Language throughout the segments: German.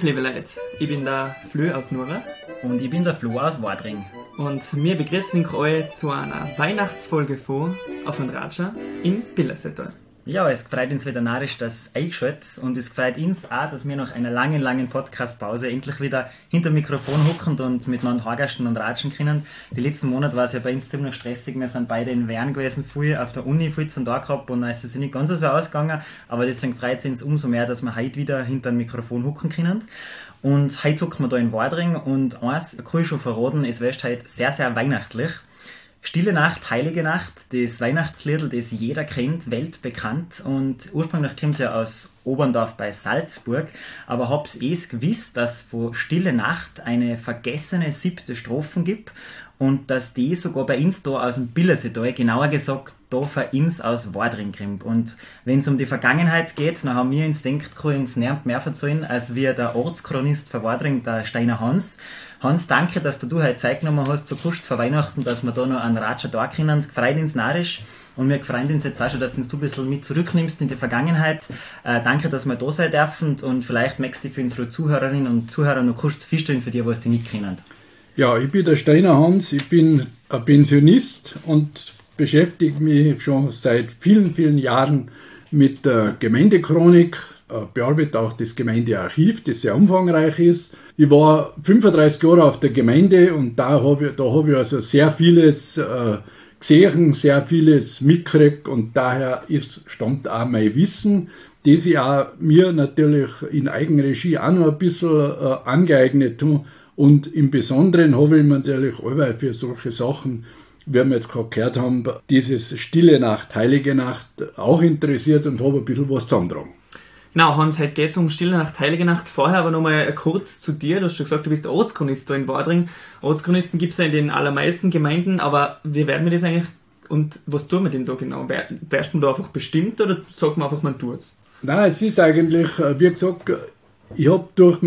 liebe Leute, ich bin der Flö aus Nura. Und ich bin der Flo aus Wadring. Und wir begrüßen euch zu einer Weihnachtsfolge von Auf und Ratscher in Billersetal. Ja, es freut uns wieder narrisch, dass ihr eingeschaltet und es freut uns auch, dass wir nach einer langen Podcast-Pause endlich wieder hinter dem Mikrofon hocken und miteinander Hagersten und ratschen können. Die letzten Monate war es ja bei uns ziemlich stressig, wir sind beide in Wern gewesen, viel auf der Uni, viel zum Tag gehabt und es ist nicht ganz so ausgegangen, aber deswegen freut es uns umso mehr, dass wir heute wieder hinter dem Mikrofon hocken können. Und heute hocken wir da in Wadring und eins kann ich schon verraten, es wird heute sehr, sehr weihnachtlich. Stille Nacht, Heilige Nacht, das Weihnachtsliedl, das jeder kennt, weltbekannt, und ursprünglich kommt es ja aus Oberndorf bei Salzburg, aber hab's gewusst, dass von Stille Nacht eine vergessene 7. Strophen gibt und dass die sogar bei uns da aus dem Billersetal, genauer gesagt da von uns aus Wadring kommt. Und wenn es um die Vergangenheit geht, dann haben wir uns gedacht, kann uns niemand mehr erzählen, als wir der Ortschronist von Wadring, der Steiner Hans. Hans, danke, dass du heute Zeit genommen hast, zu kurz vor Weihnachten, dass wir da noch einen Ratscher da können. Gefreut uns narrisch. Und wir freuen uns jetzt auch schon, dass du ein bisschen mit zurücknimmst in die Vergangenheit. Danke, dass wir da sein dürfen und vielleicht möchtest du für unsere Zuhörerinnen und Zuhörer noch kurz feststellen, für die, was die nicht kennen. Ja, ich bin der Steiner Hans, ich bin ein Pensionist und beschäftige mich schon seit vielen Jahren mit der Gemeindechronik, bearbeite auch das Gemeindearchiv, das sehr umfangreich ist. Ich war 35 Jahre auf der Gemeinde und da habe ich also sehr vieles gesehen, sehr vieles mitgekriegt und daher stammt auch mein Wissen, das ich auch mir natürlich in Eigenregie auch noch ein bisschen angeeignet habe. Und im Besonderen habe ich mich natürlich allweil für solche Sachen, wie wir jetzt gerade gehört haben, dieses Stille Nacht, Heilige Nacht auch interessiert und habe ein bisschen was zusammengetragen. Genau, Hans, heute geht es um Stille Nacht, Heilige Nacht. Vorher aber nochmal kurz zu dir. Du hast schon gesagt, du bist Ortschronist da in Wadring. Ortschronisten gibt es ja in den allermeisten Gemeinden, aber wie werden wir das eigentlich und was tun wir denn da genau? Wärst du da einfach bestimmt oder sagt man einfach, man tut es? Nein, es ist eigentlich, wie gesagt, ich habe durch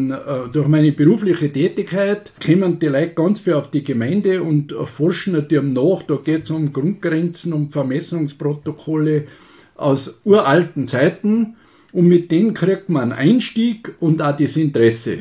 meine berufliche Tätigkeit kommen die Leute ganz viel auf die Gemeinde und forschen natürlich nach. Da geht es um Grundgrenzen, um Vermessungsprotokolle aus uralten Zeiten und mit denen kriegt man einen Einstieg und auch das Interesse.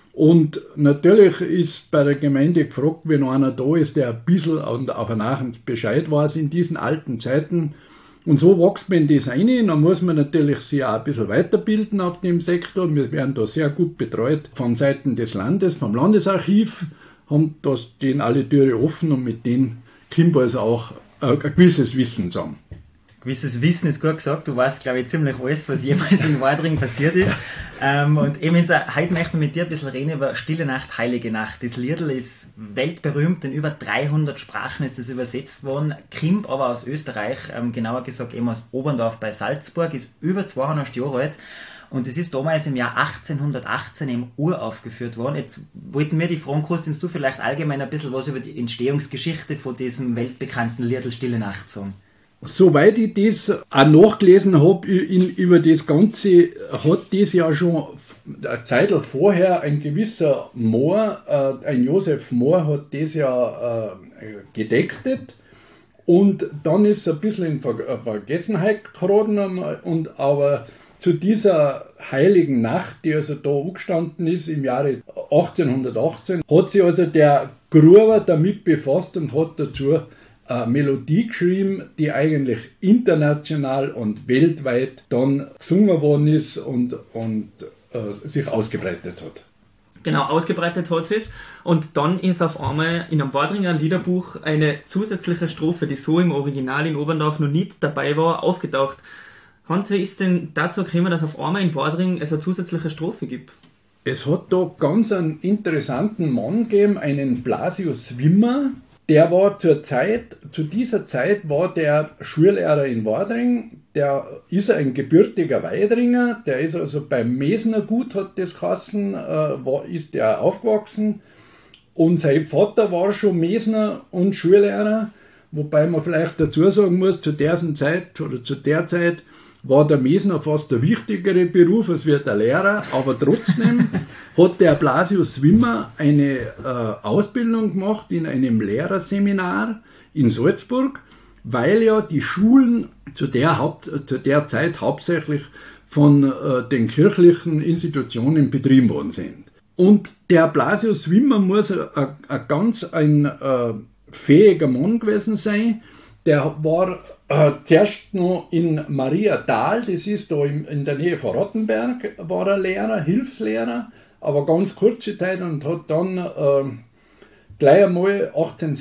Und natürlich ist bei der Gemeinde gefragt, wenn einer da ist, der ein bisschen auf einen Bescheid weiß in diesen alten Zeiten. Und so wächst man in das rein, dann muss man natürlich sich auch ein bisschen weiterbilden auf dem Sektor. Wir werden da sehr gut betreut von Seiten des Landes, vom Landesarchiv, haben denen alle Türen offen und mit denen kommt also auch ein gewisses Wissen zusammen. Gewisses Wissen ist gut gesagt, du weißt, glaube ich, ziemlich alles, was jemals in Wadring passiert ist. Und eben heute möchten wir mit dir ein bisschen reden über Stille Nacht, Heilige Nacht. Das Liedl ist weltberühmt, in über 300 Sprachen ist das übersetzt worden, kommt aber aus Österreich, genauer gesagt eben aus Oberndorf bei Salzburg, ist über 200 Jahre alt. Und es ist damals im Jahr 1818 im uraufgeführt worden. Jetzt wollten wir die fragen, kannst du vielleicht allgemein ein bisschen was über die Entstehungsgeschichte von diesem weltbekannten Liedl Stille Nacht sagen? Soweit ich das auch nachgelesen habe, über das Ganze, hat das ja schon eine Zeit vorher ein gewisser Mohr, ein Josef Mohr, hat das ja getextet und dann ist es ein bisschen in Vergessenheit geraten, aber zu dieser heiligen Nacht, die also da angestanden ist im Jahre 1818, hat sich also der Gruber damit befasst und hat dazu eine Melodie geschrieben, die eigentlich international und weltweit dann gesungen worden ist und sich ausgebreitet hat. Genau, ausgebreitet hat sie es. Und dann ist auf einmal in einem Wadringer Liederbuch eine zusätzliche Strophe, die so im Original in Oberndorf noch nicht dabei war, aufgetaucht. Hans, wie ist denn dazu gekommen, dass auf einmal in Wadring es eine zusätzliche Strophe gibt? Es hat da ganz einen interessanten Mann gegeben, einen Blasius Wimmer. Der war zu dieser Zeit war der Schullehrer in Wadring, der ist ein gebürtiger Weidringer, der ist also beim Mesnergut, hat das geheißen, ist der aufgewachsen und sein Vater war schon Mesner und Schullehrer, wobei man vielleicht dazu sagen muss, zu der Zeit war der Mesner fast der wichtigere Beruf als der Lehrer, aber trotzdem hat der Blasius Wimmer eine Ausbildung gemacht in einem Lehrerseminar in Salzburg, weil ja die Schulen zu der Zeit hauptsächlich von den kirchlichen Institutionen betrieben worden sind. Und der Blasius Wimmer muss ein fähiger Mann gewesen sein. Der war zuerst noch in Mariathal, das ist da in der Nähe von Rottenberg, war er Lehrer, Hilfslehrer, aber ganz kurze Zeit und hat dann gleich einmal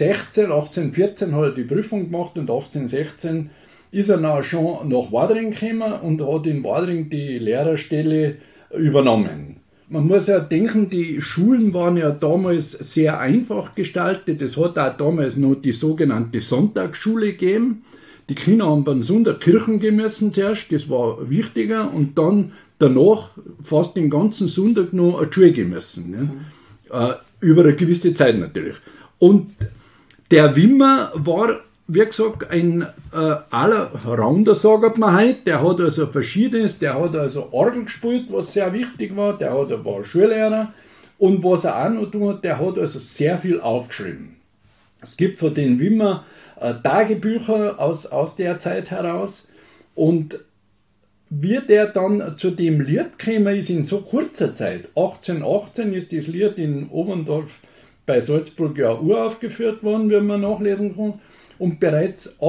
1814 hat er die Prüfung gemacht und 1816 ist er dann schon nach Wadring gekommen und hat in Wadring die Lehrerstelle übernommen. Man muss ja denken, die Schulen waren ja damals sehr einfach gestaltet. Es hat auch damals noch die sogenannte Sonntagsschule gegeben. Die Kinder haben beim Sonntag Kirchen gehen müssen zuerst, das war wichtiger. Und dann danach fast den ganzen Sonntag noch eine Schule gehen müssen. Ne? Über eine gewisse Zeit natürlich. Und der Wimmer war, wie gesagt, ein Allrounder, sagt man heute. Der hat also Verschiedenes, der hat also Orgel gespielt, was sehr wichtig war, war Schullehrer. Und was er auch noch tun hat, der hat also sehr viel aufgeschrieben. Es gibt von den Wimmer Tagebücher aus der Zeit heraus. Und wie der dann zu dem Lied gekommen ist in so kurzer Zeit, 1818 ist das Lied in Oberndorf bei Salzburg ja uraufgeführt worden, wie man nachlesen kann. Und bereits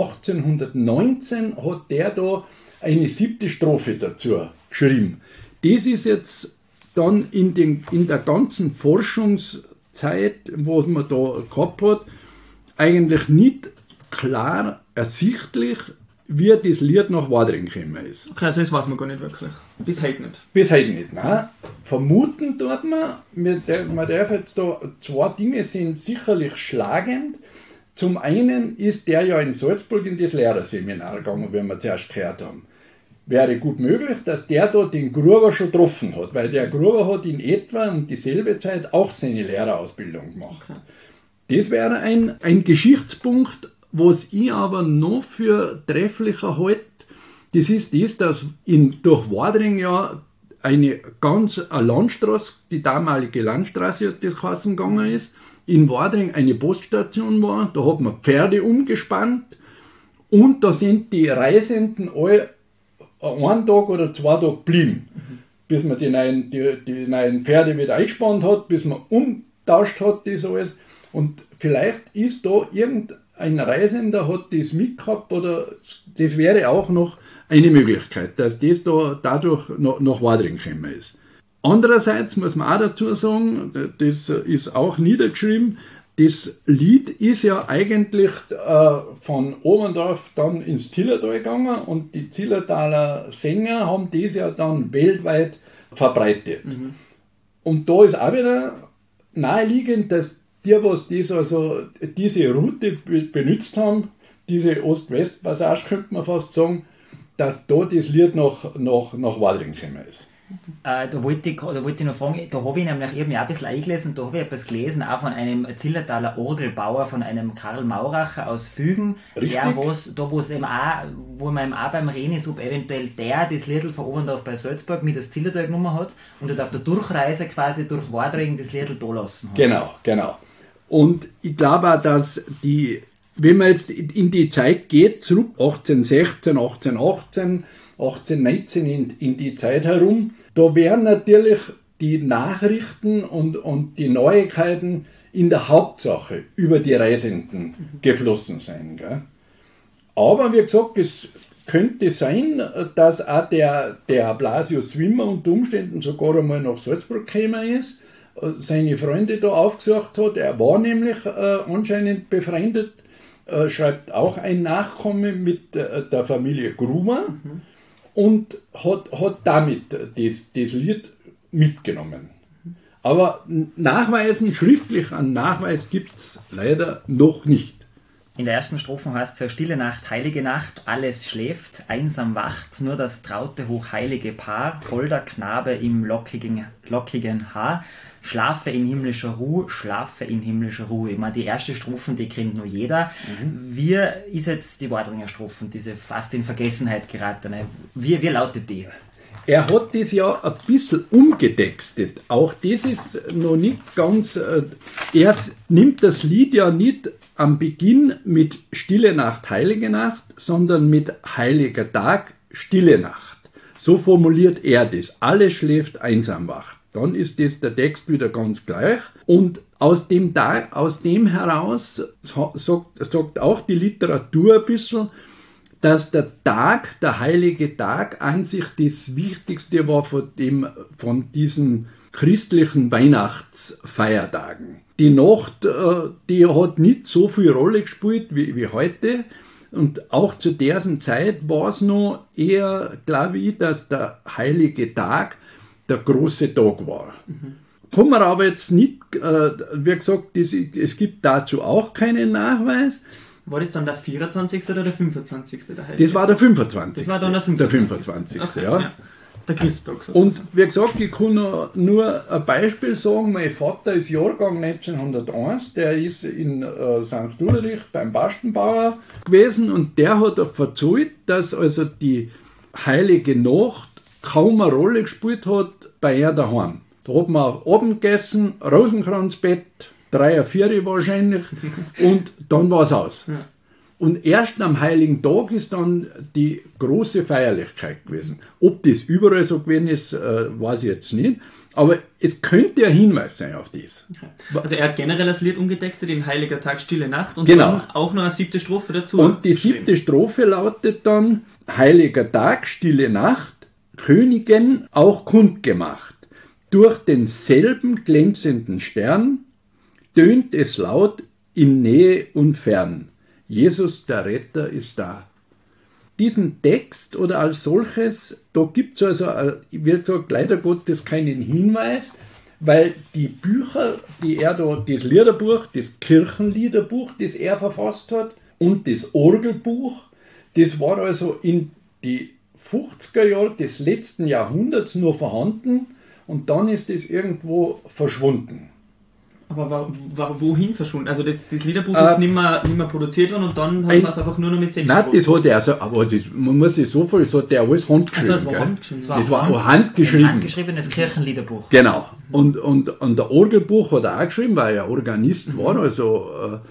1819 hat der da eine 7. Strophe dazu geschrieben. Das ist jetzt dann in der ganzen Forschungszeit, was man da gehabt hat, eigentlich nicht klar ersichtlich, wie das Lied nach Wadring gekommen ist. Okay, also das weiß man gar nicht wirklich. Bis heute nicht. Bis heute nicht, nein. Vermuten tut man darf jetzt da, 2 Dinge sind sicherlich schlagend. Zum einen ist der ja in Salzburg in das Lehrerseminar gegangen, wie wir zuerst gehört haben. Wäre gut möglich, dass der da den Gruber schon getroffen hat, weil der Gruber hat in etwa um dieselbe Zeit auch seine Lehrerausbildung gemacht. Okay. Das wäre ein Geschichtspunkt, was ich aber noch für trefflicher halte. Das ist das, dass durch Wadring ja eine Landstraße, die damalige Landstraße, das geheißen gegangen ist, in Wadring eine Poststation war, da hat man Pferde umgespannt und da sind die Reisenden alle einen Tag oder 2 Tage geblieben, bis man die neuen Pferde wieder eingespannt hat, bis man umtauscht hat, das alles. Und vielleicht ist da irgendein Reisender, hat das mitgehabt, oder das wäre auch noch eine Möglichkeit, dass das da dadurch nach Wadring gekommen ist. Andererseits muss man auch dazu sagen, das ist auch niedergeschrieben, das Lied ist ja eigentlich von Oberndorf dann ins Zillertal gegangen und die Zillertaler Sänger haben das ja dann weltweit verbreitet. Mhm. Und da ist auch wieder naheliegend, dass diese Route benutzt haben, diese Ost-West-Passage könnte man fast sagen, dass da das Lied nach Wadring gekommen ist. Da wollte ich noch fragen, da habe ich nämlich irgendwie auch ein bisschen eingelesen, da habe ich etwas gelesen, auch von einem Zillertaler Orgelbauer, von einem Karl Mauracher aus Fügen, wo man eben auch beim Reden ist, ob eventuell der das Liedl von Oberndorf bei Salzburg mit das Zillertal genommen hat und dort auf der Durchreise quasi durch Wadring das Liedl da lassen hat. Genau. Und ich glaube auch, dass wenn man jetzt in die Zeit geht, zurück 1816, 1818, 1819 in die Zeit herum, da werden natürlich die Nachrichten und die Neuigkeiten in der Hauptsache über die Reisenden geflossen sein. Gell? Aber wie gesagt, es könnte sein, dass auch der Blasius Wimmer unter Umständen sogar einmal nach Salzburg gekommen ist, seine Freunde da aufgesucht hat. Er war nämlich anscheinend befreundet, schreibt auch ein Nachkomme mit der Familie Gruber. Und hat damit das Lied mitgenommen. Aber schriftlich einen Nachweis gibt es leider noch nicht. In der ersten Strophe heißt es ja: Stille Nacht, heilige Nacht, alles schläft, einsam wacht, nur das traute, hochheilige Paar, holder Knabe im lockigen Haar, schlafe in himmlischer Ruhe, schlafe in himmlischer Ruhe. Ich meine, die erste Strophe, die kennt nur jeder. Wie ist jetzt die Wadringer Strophe, diese fast in Vergessenheit geratene? Wie lautet die? Er hat das ja ein bisschen umgetextet. Auch das ist noch nicht ganz... Er nimmt das Lied ja nicht am Beginn mit Stille Nacht, heilige Nacht, sondern mit heiliger Tag, stille Nacht. So formuliert er das. Alles schläft, einsam wacht. Dann ist das der Text wieder ganz gleich. Und aus dem heraus sagt auch die Literatur ein bisschen, dass der Tag, der heilige Tag, an sich das Wichtigste war von diesen christlichen Weihnachtsfeiertagen. Die Nacht, die hat nicht so viel Rolle gespielt wie heute. Und auch zu dieser Zeit war es noch eher, glaube ich, dass der heilige Tag der große Tag war. Kann man aber jetzt nicht, wie gesagt, es gibt dazu auch keinen Nachweis. War das dann der 24. oder der 25. der Heilige? Das war der 25. Das war dann der 25. Okay, ja. ja. Der Christtag sozusagen. Und wie gesagt, ich kann nur ein Beispiel sagen. Mein Vater ist Jahrgang 1901, der ist in St. Ulrich beim Bastenbauer gewesen und der hat verzeiht, dass also die Heilige Nacht kaum eine Rolle gespielt hat bei er daheim. Da hat man Abend gegessen, Rosenkranzbett, 3, 4 wahrscheinlich und dann war es aus. Ja. Und erst am Heiligen Tag ist dann die große Feierlichkeit gewesen. Ob das überall so gewesen ist, weiß ich jetzt nicht. Aber es könnte ein Hinweis sein auf das. Also er hat generell das Lied umgetextet, in Heiliger Tag, Stille Nacht und genau. Dann auch noch eine 7. Strophe dazu. Und die 7. Strophe lautet dann: Heiliger Tag, stille Nacht, Königen auch kundgemacht. Durch denselben glänzenden Stern tönt es laut in Nähe und Fern. Jesus, der Retter, ist da. Diesen Text oder als solches, da gibt es also, wie gesagt, leider Gottes keinen Hinweis, weil die Bücher, die er da, das Liederbuch, das Kirchenliederbuch, das er verfasst hat, und das Orgelbuch, das war also in die 50er Jahre des letzten Jahrhunderts nur vorhanden und dann ist es irgendwo verschwunden. Aber wohin verschwunden? Also das Liederbuch ist nicht mehr produziert worden und dann hat man es einfach nur noch mit 6 Nein, das hat er, also, aber man muss sich so viel, das hat er alles handgeschrieben. Also das war handgeschrieben. Das war handgeschrieben. Ein handgeschriebenes Kirchenliederbuch. Genau. Und der Orgelbuch hat er auch geschrieben, weil er Organist war. Also,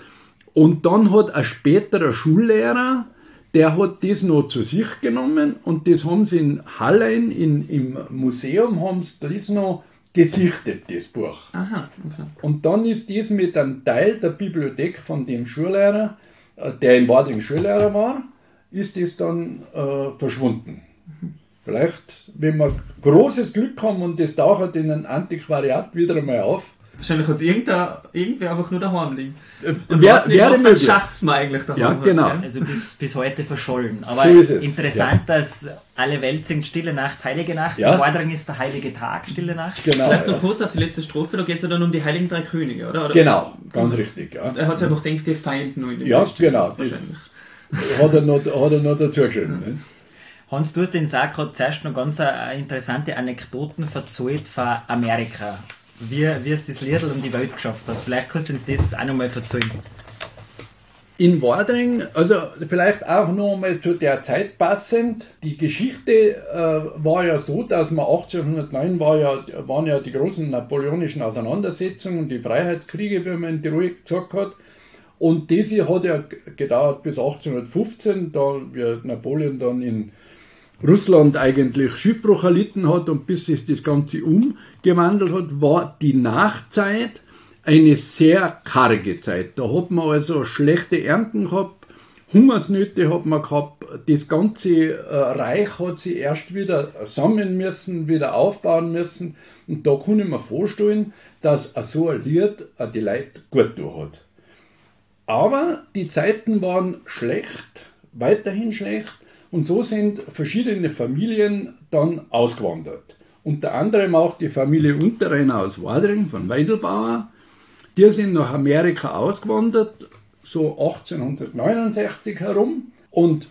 und dann hat ein späterer Schullehrer, der hat das noch zu sich genommen und das haben sie in Hallein im Museum haben sie das noch gesichtet, das Buch. Aha, okay. Und dann ist das mit einem Teil der Bibliothek von dem Schullehrer, der in Wadring Schullehrer war, ist das dann verschwunden. Vielleicht, wenn wir großes Glück haben und das taucht in ein Antiquariat wieder einmal auf. Wahrscheinlich hat es irgendwer einfach nur daheim liegen. Wäre möglich. Schacht's man eigentlich daheim. Ja, genau. Also bis heute verschollen. Aber so interessant, dass alle Welt singt Stille Nacht, Heilige Nacht. Ja. Der Vordring ist der Heilige Tag, Stille Nacht. Genau. Vielleicht noch kurz auf die letzte Strophe, da geht es ja dann um die Heiligen 3 Könige, oder? Genau, ganz richtig. Ja. Er hat sich einfach gedacht, die Feind noch in den Ja, Text. genau. Das hat er noch dazu geschrieben. Ne? Hans, du hast den Sack gerade zuerst noch ganz interessante Anekdoten erzählt von Amerika. Wie es das Liedl um die Welt geschafft hat. Vielleicht kannst du uns das auch noch mal erzählen. In Wadring, also vielleicht auch noch mal zu der Zeit passend, die Geschichte war ja so, dass man 1809 waren ja die großen napoleonischen Auseinandersetzungen und die Freiheitskriege, wie man in Tirol gesagt hat. Und das hier hat ja gedauert bis 1815, da wie Napoleon dann in Russland eigentlich Schiffbruch erlitten hat und bis sich das Ganze umgewandelt hat, war die Nachzeit eine sehr karge Zeit. Da hat man also schlechte Ernten gehabt, Hungersnöte hat man gehabt, das ganze Reich hat sich erst wieder sammeln müssen, wieder aufbauen müssen und da kann ich mir vorstellen, dass so ein Lied die Leute gut durch hat. Aber die Zeiten waren schlecht, weiterhin schlecht. Und so sind verschiedene Familien dann ausgewandert. Unter anderem auch die Familie Unterreiner aus Wadring von Weidelbauer. Die sind nach Amerika ausgewandert, so 1869 herum. Und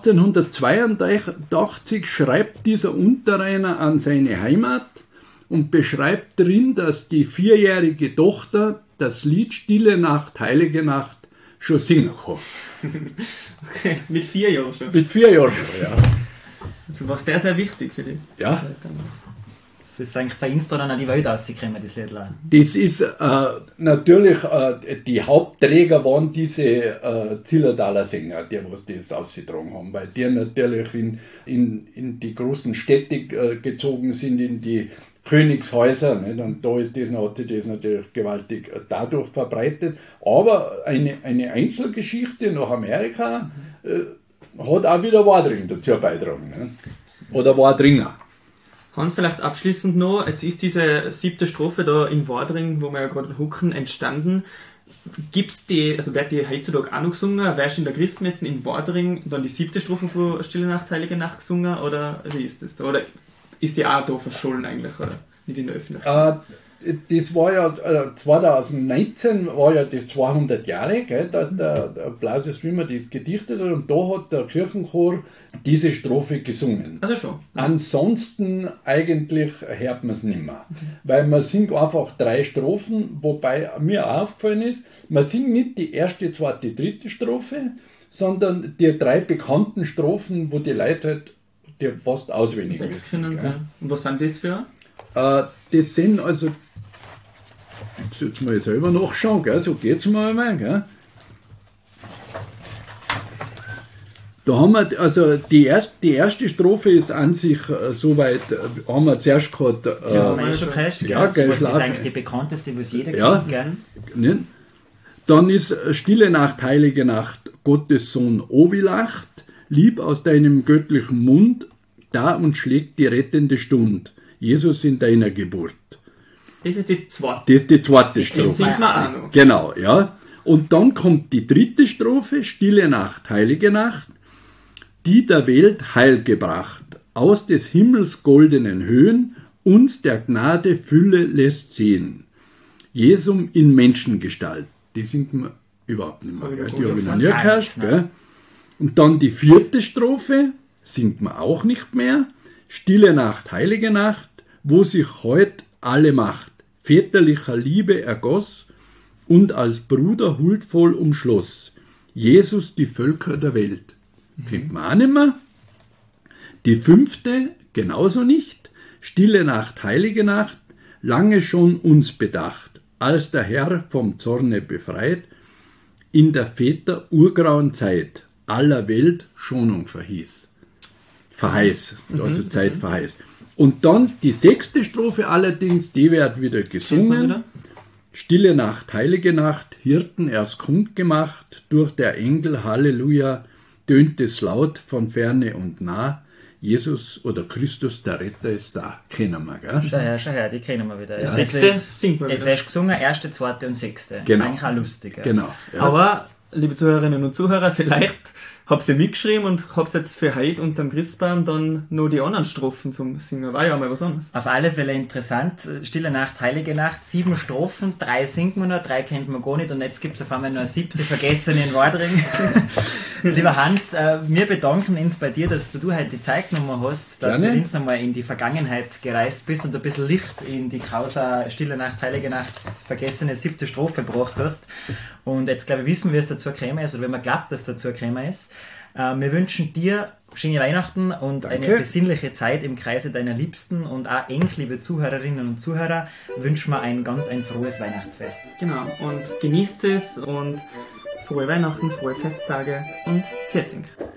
1882 schreibt dieser Unterreiner an seine Heimat und beschreibt drin, dass die 4-jährige Tochter das Lied Stille Nacht, Heilige Nacht schon singen kann. Okay, mit 4 Jahren schon. Mit 4 Jahren schon, ja. Das war sehr, sehr wichtig für die. Ja. Es ist eigentlich von uns dann an die Welt rausgekommen, das Lied. Das ist natürlich, die Hauptträger waren diese Zillertaler Sänger, die was das ausgetragen haben, weil die natürlich in die großen Städte gezogen sind, in die Königshäuser, nicht? Und da ist hat sich das natürlich gewaltig dadurch verbreitet. Aber eine Einzelgeschichte nach Amerika hat auch wieder Wadring dazu beigetragen. Nicht? Oder Wadringer. Hans, vielleicht abschließend noch, jetzt ist diese 7. Strophe da in Wadring, wo wir ja gerade hucken, entstanden. Gibt's die, also wird die heutzutage auch noch gesungen? Wärst du in der Christmette in Wadring dann die 7. Strophe von Stille Nacht, Heilige Nacht gesungen? Oder wie ist das da? Oder ist die auch da verschollen eigentlich? Oder nicht in der Öffentlichkeit? Das war ja 2019 war ja das 200 Jahre, gell, dass der Blasius Wimmer das gedichtet hat, und da hat der Kirchenchor diese Strophe gesungen. Also schon. Ansonsten eigentlich hört man es nicht mehr. Weil man singt einfach 3 Strophen, wobei mir auch aufgefallen ist, man singt nicht die 1., 2., 3. Strophe, sondern die 3 bekannten Strophen, wo die Leute halt die fast auswendig wissen. Und was sind das für? Das sind also, ich soll jetzt mal selber nachschauen, gell? So geht es mir einmal. Gell? Da haben wir, also die erste Strophe ist an sich soweit, haben wir zuerst gehabt. Ja, haben wir schon gehört, ja, gell, das ist eigentlich die bekannteste, was jeder kennt. Gern. Nicht? Dann ist Stille Nacht, Heilige Nacht, Gottes Sohn Obilacht, lieb aus deinem göttlichen Mund, da und schlägt die rettende Stund, Jesus in deiner Geburt. Das ist die 2. Das ist die 2. Das Strophe. singt man auch noch. Genau, ja. Und dann kommt die 3. Strophe, Stille Nacht, Heilige Nacht, die der Welt Heil gebracht, aus des Himmels goldenen Höhen, uns der Gnade Fülle lässt sehen. Jesum in Menschengestalt. Die singt man überhaupt nicht mehr. Gell? Die habe ich noch nie gehört. Gell? Und dann die 4. Strophe, singt man auch nicht mehr. Stille Nacht, Heilige Nacht, wo sich heut alle Macht väterlicher Liebe ergoss und als Bruder huldvoll umschloss. Jesus die Völker der Welt. Kennt man auch nicht mehr. Die 5. genauso nicht. Stille Nacht, Heilige Nacht, lange schon uns bedacht, als der Herr vom Zorne befreit, in der Väter urgrauen Zeit aller Welt Schonung verheiß. Also Zeit verheiß. Und dann die 6. Strophe allerdings, die wird wieder gesungen. Stille Nacht, Heilige Nacht, Hirten erst kundgemacht, durch der Engel, Halleluja, tönt es laut von ferne und nah, Jesus oder Christus, der Retter, ist da. Kennen wir, gell? Schau her, die kennen wir wieder. Ja. 6. singt man wieder. Es wäre gesungen, 1., 2. und 6. Genau. Eigentlich auch lustig. Ja. Genau. Ja. Aber, liebe Zuhörerinnen und Zuhörer, vielleicht habt ihr mitgeschrieben und habt jetzt für heute unterm Christbaum dann noch die anderen Strophen zum Singen. War ja mal was anderes. Auf alle Fälle interessant. Stille Nacht, Heilige Nacht, 7 Strophen, 3 singt man noch, 3 kennt man gar nicht, und jetzt gibt es auf einmal noch eine 7. vergessen in Wadring. Lieber Hans, wir bedanken uns bei dir, dass du heute die Zeit genommen hast, dass du uns nochmal in die Vergangenheit gereist bist und ein bisschen Licht in die Causa Stille Nacht, Heilige Nacht, vergessene 7. Strophe gebracht hast. Und jetzt, glaube ich, wissen wir, wie es dazu gekommen ist, oder wenn man glaubt, dass es dazu gekommen ist. Wir wünschen dir schöne Weihnachten und eine besinnliche Zeit im Kreise deiner Liebsten, und auch eng, liebe Zuhörerinnen und Zuhörer, wünschen wir ein frohes Weihnachtsfest. Genau, und genießt es und frohe Weihnachten, frohe Festtage und fertig.